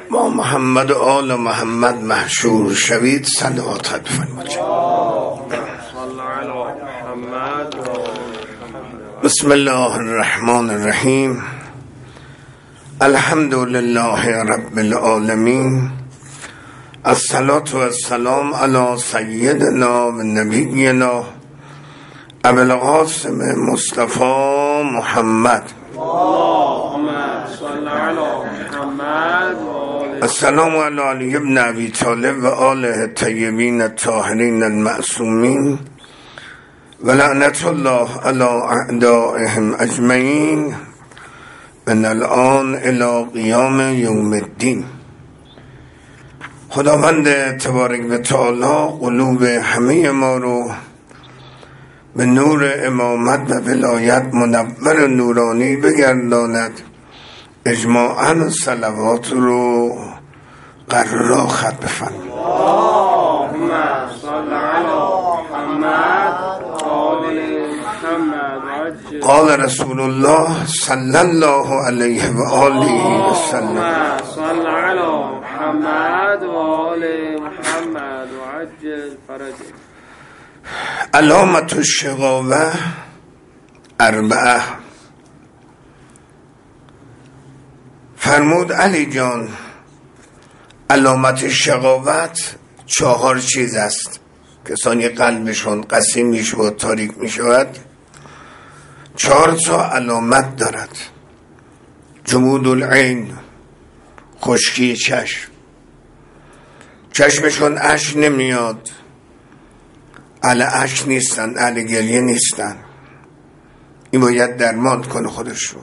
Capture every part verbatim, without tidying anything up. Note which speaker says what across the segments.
Speaker 1: با محمد و آل محمد محشور شوید. صلوات بفرمایید. بسم الله الرحمن الرحیم. الحمد لله رب العالمین. الصلاة والسلام علی سیدنا و نبینا ابو القاسم مصطفی محمد. اللهم صل علی محمد. السلام علی علی ابن ابی طالب و آله الطیبین الطاهرین المعصومین و لعنت الله علی اعدائهم اجمعین من الان الی قیام یوم الدین. خداوند تبارک و تعالی قلوب همه ما رو به نور امامت و ولایت منور و نورانی بگرداند. اجماعاً صلوات رو قرار خط بفرمایید. اللهم صل علی محمد آل محمد. قال رسول الله صلی الله علیه و آله و سلم. صل علی محمد و آل محمد و عجل فرجه. علامت الشقاوه اربعه. فرمود علی جان علامت شقاوت چهار چیز است. کسانی قلبشون قسی می شود تاریک می شود چهار تا علامت دارد. جمود العین، خشکی چشم، چشمشون اشک نمیاد، اهل اشک نیستن، اهل گریه نیستن. این باید درمان کنه خودش رو.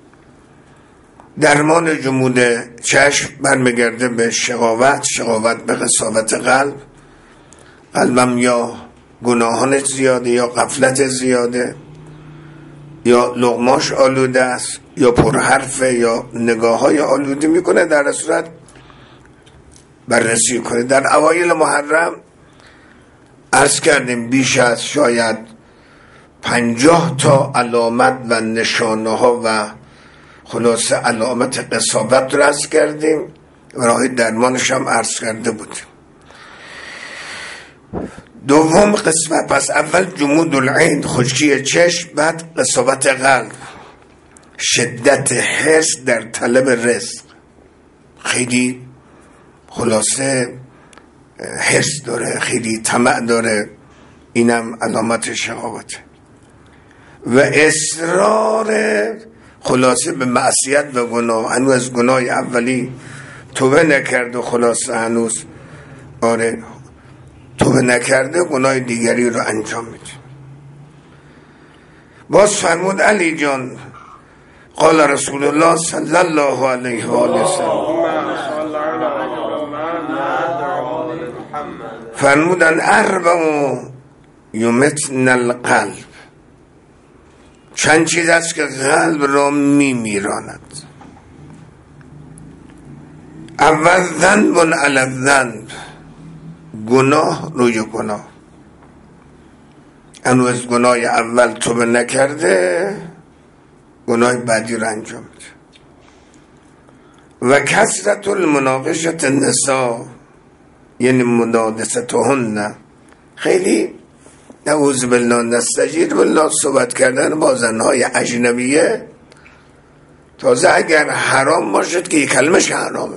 Speaker 1: درمان جمود چشم برمیگرده به شقاوت. شقاوت به قساوت قلب. قلبم یا گناهانش زیاده، یا غفلت زیاده، یا لغماش آلوده است، یا پرحرفه، یا نگاه های آلوده میکنه. در صورت بررسی کنه. در اوایل محرم عرض کردیم بیش از شاید پنجاه تا علامت و نشانه ها و خلاصه علامت قساوت رو عرض کردیم و راه درمانش هم عرض کرده بودیم. دوم قسمت، پس اول جمود العین، خشکی چشم، بعد قساوت قلب، شدت حرص در طلب رزق، خیلی خلاصه حرص داره، خیلی طمع داره. اینم علامت شقاوته. و اصرار خلاصه به معصیت و گناه. هنوز از گناه اولی توبه نکرده، خلاصه هنوز آره توبه نکرده، گناه دیگری رو انجام میده. باز فرمود علی جان قال رسول الله صلی الله علیه و آله وسلم. فرمودن اربع یمتن القلب. چند چیز است که قلب را می میراند. اول ذنب علی ذنب، گناه روی گناه. هنوز گناه اول توبه نکرده، گناه بعدی رو انجام میده. و کثرت المناقشة النساء، یعنی منادستهن، خیلی نعوذ بالله نستجیر بالله صحبت کردن با زنهای اجنبیه. تازه اگر حرام باشد که یک کلمش حرامه،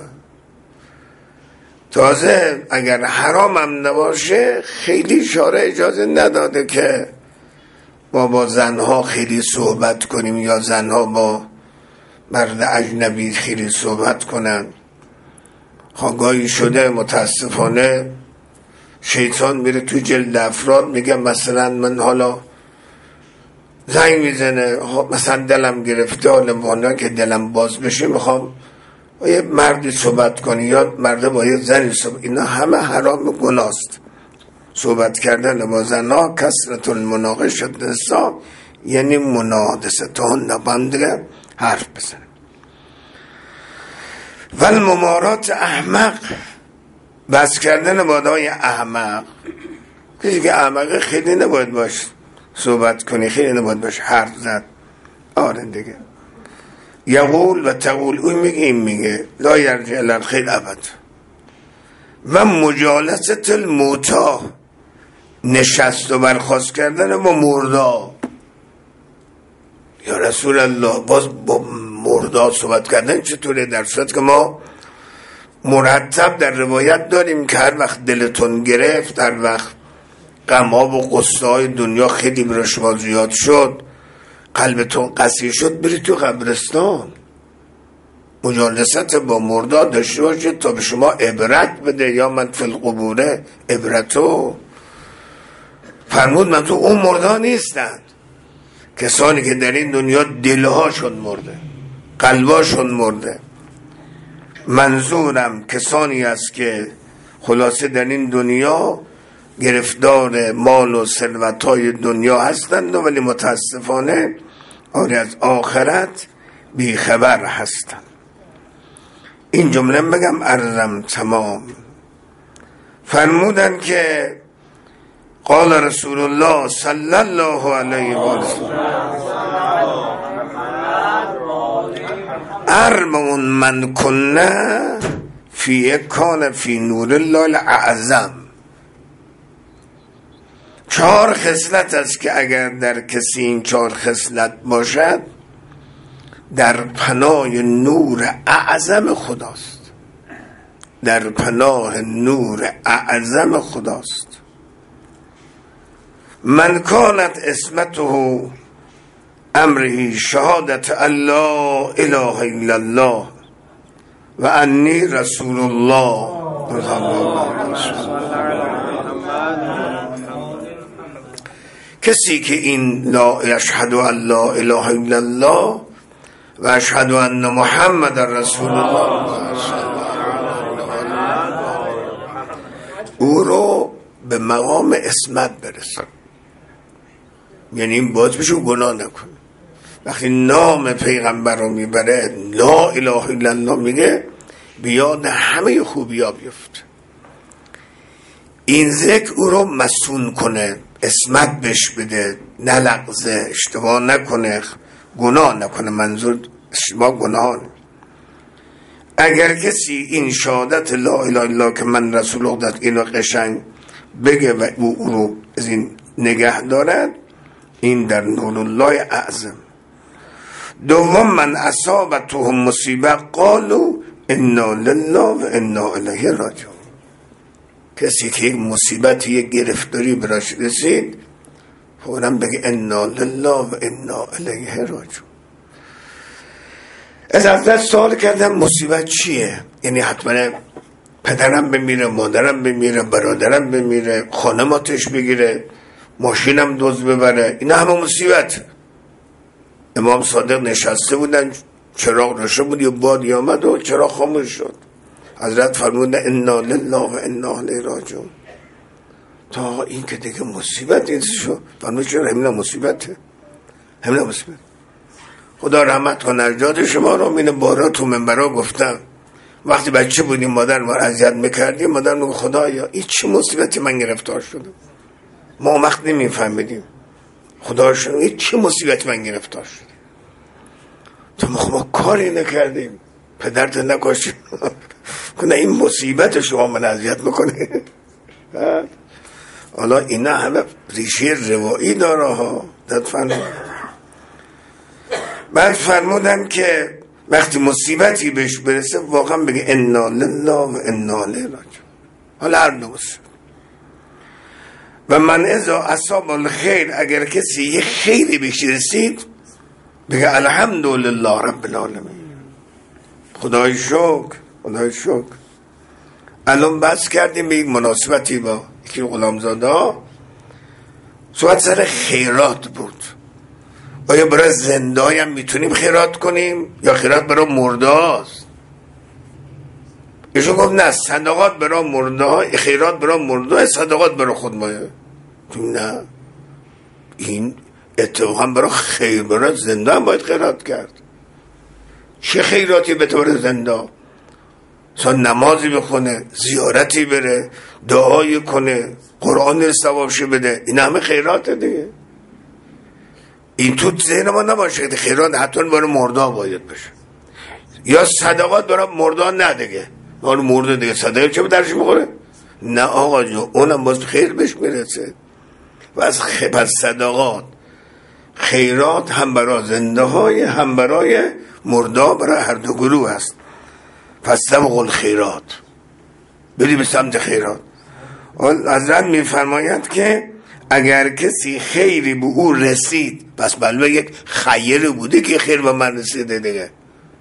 Speaker 1: تازه اگر حرام هم نباشه خیلی شارع اجازه نداده که ما با زنها خیلی صحبت کنیم یا زنها با مرد اجنبی خیلی صحبت کنن. خواهی شده متاسفانه شیطان میره تو جلد افراد، میگه مثلا من حالا زنگ میزنه مثلا دلم گرفته، حالا مانا که دلم باز بشه میخوام با یه مردی صحبت کنی یا مرد با یه زنی صحبت. اینا همه حرام گناست. صحبت کردن با زنها کثرت المناقشه النساء، یعنی منادستهن، نباید حرف بزنه. و الممارات احمق، بس کردن با آدمای احمق. کسی که احمقه خیلی نباید باش صحبت کنی، خیلی نباید باش حرف زد. آره دیگه یقول و تقول، اون میگه این میگه لا یرجع الی الخیر ابد. و مجالست الموتا، نشست و برخاست کردن با مردا. یا رسول الله باز با مردا صحبت کردن چطوره؟ در صورت که ما مرتب در روایت داریم که هر وقت دلتون گرفت، هر وقت غم‌ها و غصه‌های دنیا خیلی برای شما زیاد شد، قلبتون قسی شد، برید تو قبرستان مجالست با مردا داشته باشید تا به شما عبرت بده. یا من فی القبور عبرتو. فرمود من تو اون مردا نیستند، کسانی که در این دنیا دلهاشون مرده، قلباشون مرده. منظورم کسانی است که خلاصه در این دنیا گرفتار مال و ثروت‌های دنیا هستند و ولی متاسفانه آری از آخرت بیخبر هستند. این جمله بگم عرضم تمام. فرمودن که قال رسول الله صلی الله علیه و سلم اربع من کنه فی کان فی نور الله الاعظم. چهار خصلت است که اگر در کسی این چهار خصلت باشد در پناه نور اعظم خداست، در پناه نور اعظم خداست. من کانت اسمته امره شهادت الله اله الا الله و انی رسول الله. کسی که این لا یشهد ان لا اله الا الله و اشهد ان محمد رسول الله او رو به مقام اسمت برسن، یعنی این باز بشه گناه نکنه. وقتی نام پیغمبر رو میبره، لا اله الا الله میگه، بیاد همه خوبی ها بیفت. این ذکر او رو مسون کنه، اسمت بش بده، نلغزه، اشتباه نکنه، گناه نکنه. منظور اشتباه گناه. اگر کسی این شهادت لا اله الا الله که من رسول الله اینو قشنگ بگه و او, او رو از این نگه دارد، این در نور الله اعظم. دوم من اصابتهم مصیبه قالوا انا لله و انا الیه راجعون. کسی که یک مصیبت، یک گرفتاری براش رسید، فوراً بگه انا لله و انا الیه راجعون. از حضرت سوال کردم مصیبت چیه؟ یعنی حتما پدرم بمیره، مادرم بمیره، برادرم بمیره، خانم آتش بگیره، ماشینم دزد ببره، این همه مصیبت. امام صادق نشسته بودن، چراغ روشن بود، یه بادی آمد و چراغ خاموش شد. حضرت فرمودن انا لله و انا الیه راجعون. تا این که دیگه مصیبت این شو، فرمود چرا همین مصیبته، همین مصیبت. خدا رحمت کنه نجات شما رو. من بارا تو منبرا گفتم وقتی بچه بودیم مادر ما اذیت میکردیم، مادر میگه خدایا این چه مصیبتی من گرفتار شدم. ما وقت نمیفهمیدیم خدا شد این چه مصیبتی من گرفتار شد. تو ما کاری نکردیم، پدرت نکاشیم کنه این مصیبت شما من اذیت میکنه. حالا اینا همه ریشه روایی داره ها. بعد فرمودن که وقتی مصیبتی بهش برسه واقعا بگه انا لله و انا الیه راجعون. حالا هر دو مصیبت. و من اذا اصاب الخیر، اگر کسی یه خیری بهش رسید بگه الحمدلله رب العالمین، خدای شکر، خدای شکر. الان بس کردیم به یک مناسبتی با یکی غلامزاده، صحبت سر خیرات بود. آیا برای زنده هم میتونیم خیرات کنیم یا خیرات برای مرده هاست؟ ایشون گفت نه، صدقات برای مرده ها، خیرات برای مرده ها، صدقات برای خود مایه. نه، این اتفاقا برای خیر، برای زنده هم باید خیرات کرد. چه خیراتی به طور زنده؟ مثلا نمازی بخونه، زیارتی بره، دعایی کنه، قرآن رو ثوابش بده، این همه خیراته دیگه. این تو ذهن ما نباشه که خیرات حتما برای مرده باید بشه. یا صدقات برای مردان ندگه، اون مرده دیگه صدقه چه به درش میخوره؟ نه آقا جو، اونم باز خیر بهش میرسه. و از پس صدقات خیرات هم برای زنده های هم برای مردا، برای هر دو گروه است. پس سبق الخیرات، بری به سمت خیرات. حضرت میفرماید که اگر کسی خیری به او رسید، پس بلوه یک خیر بوده که خیر به من رسیده دیگه.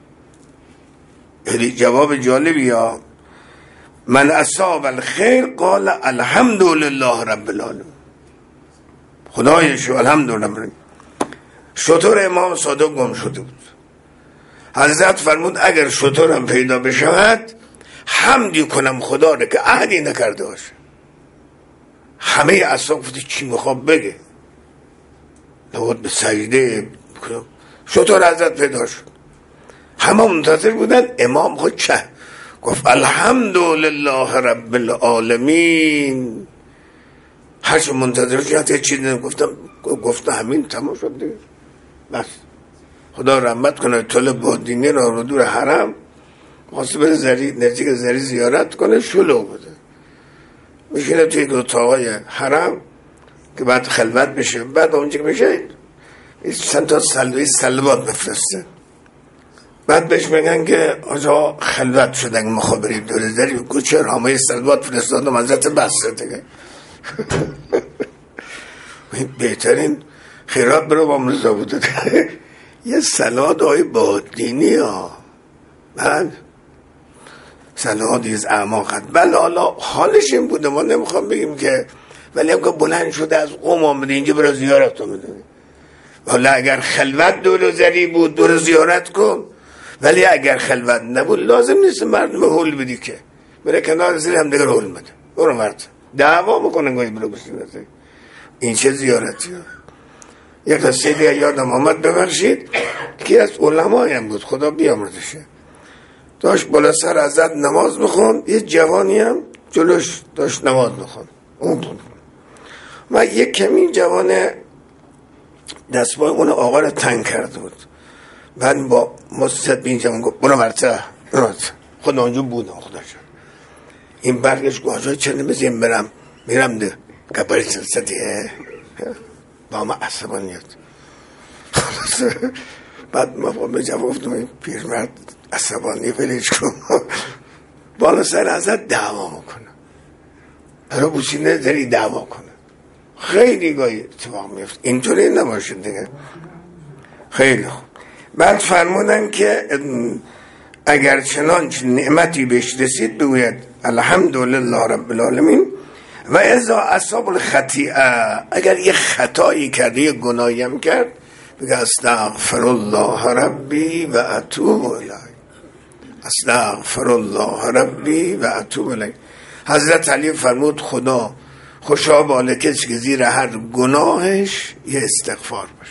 Speaker 1: یعنی جواب جالبی ها. من اصاب الخیر قال الحمدلله رب العالمین، خدایشو الحمدلله. شطور امام صادق گم شده بود. حضرت فرمود اگر شطورم پیدا بشود حمدی کنم خدا را که عهدی نکرده باشه. همه اصحاب گفتی چی میخواد بگه، نبود به سجده. شطور حضرت پیدا شد، همه منتظر بودن. امام خود چه گفت الحمدلله رب العالمین. هرچه منتظر شد یه چیزی نگفتم، گفته همین تمام شد دیگه. بس خدا رحمت کنه. طلب بادینی را رو دور حرم خواسته بره زری، نزدیک زری زیارت کنه، شلو بوده. میشینه توی یک اتاقای حرم که بعد خلوت بشه. بعد اونجا که میشه چند تا سلوی سلوات بفرسته. بعد بهش میگن که آجا خلوت شدن مخابری دور زری. بگو چرا همه سلوات فرستادم حضرت بسته دیگه. بهترین خیرات برو با مرزا بوده یه سلوات های بادینی ها. بعد سلوات از اعماقت. بله حالا حالش این بوده، ما نمیخوام بگیم که، ولی هم که بلند شده از قوم آمده اینجا برای زیارت آمده. حالا اگر خلوت دور زری بود دور زیارت کن، ولی اگر خلوت نبود لازم نیست مردم هول بدی که بره کنار زیر هم دیگر هول بده. برو مرد دعوا میکنن گاهی برو بسیده. این چه زیارتی ها. یک قصه دیگه یادم آمد، ببخشید، که از علمای هم بود، خدا بیامرزشه، داشت بالا سر حضرت نماز بخون، یه جوانی هم جلوش داشت نماز بخون. اون بود. و یک کمی جوان دستبای اون آقا رو تنگ کرده بود. بعد با مستد به این جوان گفت برو مرتب خدا اونجا بودم. خدا شد این برگش گوهجای چه نمیزیم برم میرم ده گباری سلسطیه با ما عصبانیت. بعد ما با به جواب گفتم این پیرمرد عصبانی فلیش کن. بالا سر حضرت دعوا میکنه، برای بوسینه داری دعوا کنه. خیلی گاهی اتفاق میفت. اینطوری نباشید دیگه. خیلی خوب. بعد فرمودن که اگر چنانچه نعمتی بهش رسید بگوید الحمدلله رب العالمین. و اذا اصاب الخطیئه، اگر یه خطایی کرد یه گناهی هم کرد بگه استغفر الله ربی و اتوب الیه، استغفر الله ربی و اتوب الیه. حضرت علی فرمود خدا خوشا باله کسی که زیر هر گناهش یه استغفار باشه.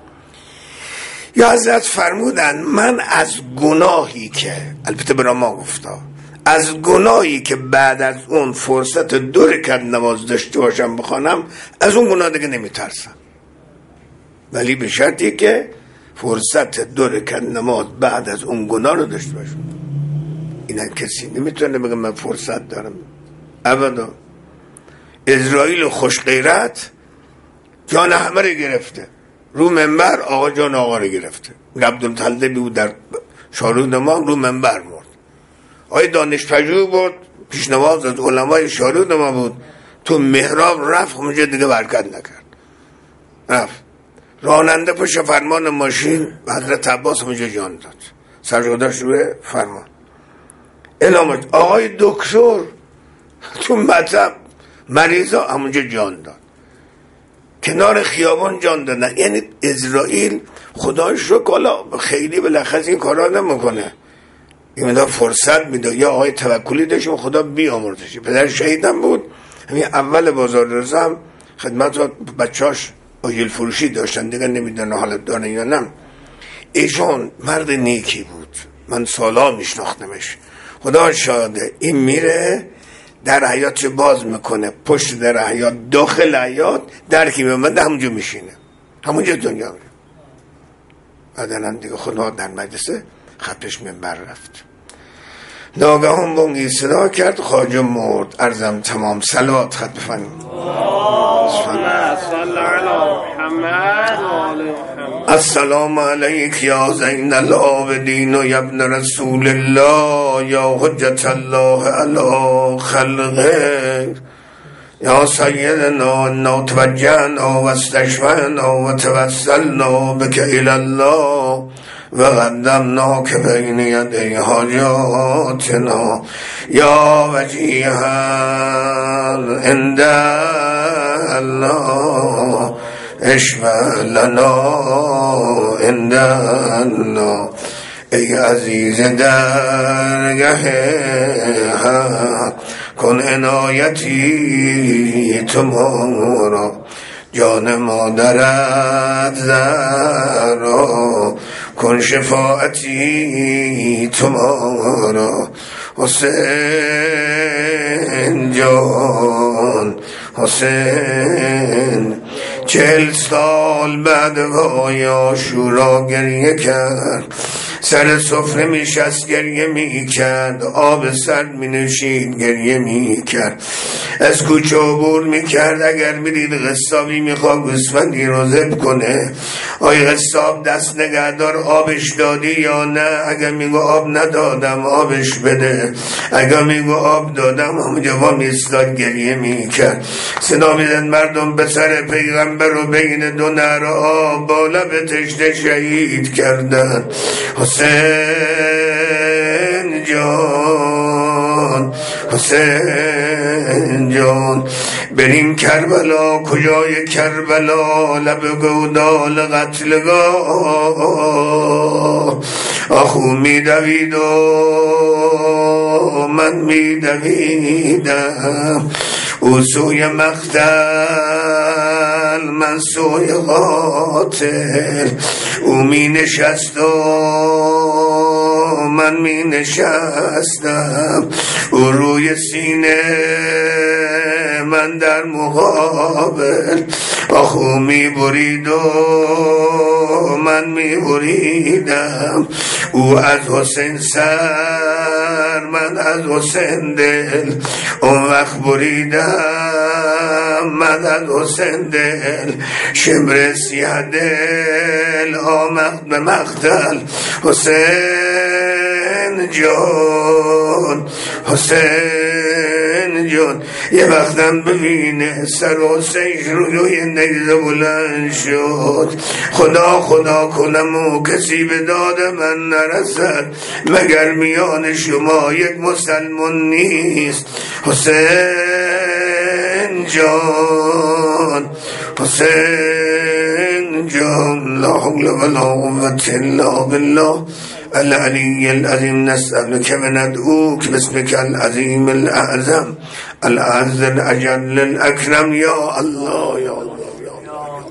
Speaker 1: یا حضرت فرمودن من از گناهی که، البته برای ما گفتا، از گناهی که بعد از اون فرصت دو رکعت نماز داشته باشم بخوانم، از اون گناه دیگه نمیترسم، ولی به شرطی که فرصت دو رکعت نماز بعد از اون گناه رو داشته باشم. اینا کسی نمیتونه بگه من فرصت دارم، ابدا. اسرائیل خوش غیرت جان همه رو گرفته، رو منبر آقا جان آقا رو گرفته. عبدالطلبی بود در شارود ما، رو منبر مرد. آقای دانشپژوه بود، پیشنواز از علمای شارود ما بود، تو محراب رفت، اونجا دیگه برکت نکرد، رفت. راننده پشت فرمان ماشین حضرت عباس اونجا جان داد، سرجادش روی فرمان. الامت آقای دکتر تو مطب مریضا همونجا جان داد، کنار خیابان جان دادن. یعنی اسرائیل خدایش رو کالا خیلی بالاخره این کارا نمیکنه، این مدار فرصت میده. یا آقای توکلی داشتیم خدا بیامرزش، پدر شهیدم بود، همین اول بازار رضا هم خدمت بچاش آجیل فروشی داشتن دیگه، نمیدونه حالت دارن یا نه. ایشون مرد نیکی بود، من سالا میشناختمش، خدا شاهده. این میره در حیات باز میکنه، پشت در حیات داخل حیات درکی میمنده، همونجا میشینه، همونجا دنیا میره. بعدن دیگه خدا در مجلسه خطش منبر رفت. ناگهان بانگی صدا کرد، خواجه مرد. عرضم تمام. صلوات خط بفرمایید. السلام علیک یا زین العابدین و ابن رسول الله یا حجت الله علی خلقه یا سیدنا انا توجهنا و استشفعنا و توسلنا بک الی الله و قدمناک بین یدی حاجاتنا یا وجیها عند الله اشفع لنا عند الله. ای عزیز درگه حق کن عنایتی تو ما را، جان مادرت زهرا کن شفاعتی تو ما را. حسین جان حسین چهل سال بعد وای عاشورا گریه کرد، سر سفره می شست گریه می کرد، آب سرد می نوشید گریه می کرد، از کوچه عبور می کرد. اگر می دید قصابی می خواه گوسفندی رو ذبح کنه، آی قصاب دست نگهدار آبش دادی یا نه؟ اگر می گو آب ندادم آبش بده، اگر می گو آب دادم همونجا با می ایستاد گریه می کرد. صدا می زد مردم به سر پیغمبر رو بین دو نهر آب با لب تشنه شهید کردن. حسین جان حسین جان بریم کربلا. کجای کربلا؟ لب گودال قتلگاه. آخو می دوید و من می دویدم، او سوی مقتل من سوی قاتل، او می نشست و من می نشستم، او روی سینه من در مقابل. آخو می برید و من می بریدم، او از حسین سر من از حسین دل، اون وقت بریدم من از حسین دل. شمر سیه دل آمد به مقتل. حسین جان حسین جان یه وقتم ببینه سر حسین روی نیزه بلند شد. خدا خدا کنم و کسی به داد من نرسد، مگر میان شما یک مسلمان نیست. حسین جان حسین جان لا حول ولا قوة الا بالله العلی العظیم. نسألک و ندعوک باسمک العظیم الاعظم الاعز الاجل الاکرم یا الله یا الله یا الله.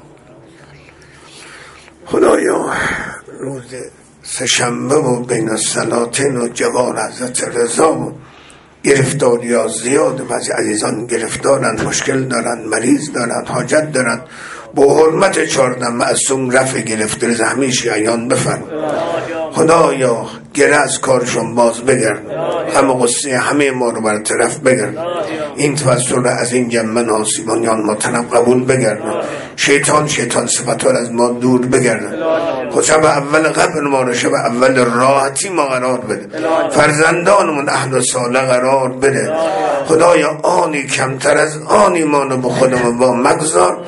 Speaker 1: خدایا روز سه‌شنبه و بین الصلاتین و جوار حضرت رضا و گرفتاری ها زیاده. بعضی عزیزان گرفتارن، مشکل دارن، مریض دارن، حاجت دارن. با حرمت چهارده معصوم رفع گرفتار زحمی شیعیان بفرما. خدایا گره از کارشون باز بگرد، همه قصه همه ما رو برطرف بگرد. این توسل از این جمع ناصیبانیان ما طرف قبول بگرد. شیطان شیطان صفتار از ما دور بگرد. خود شب اول قبل ما رو شب اول راحتی ما قرار بده، فرزندانمون اهل صالح قرار بده. خدایا آنی کمتر از آنی ما رو به خودمون با مگذار.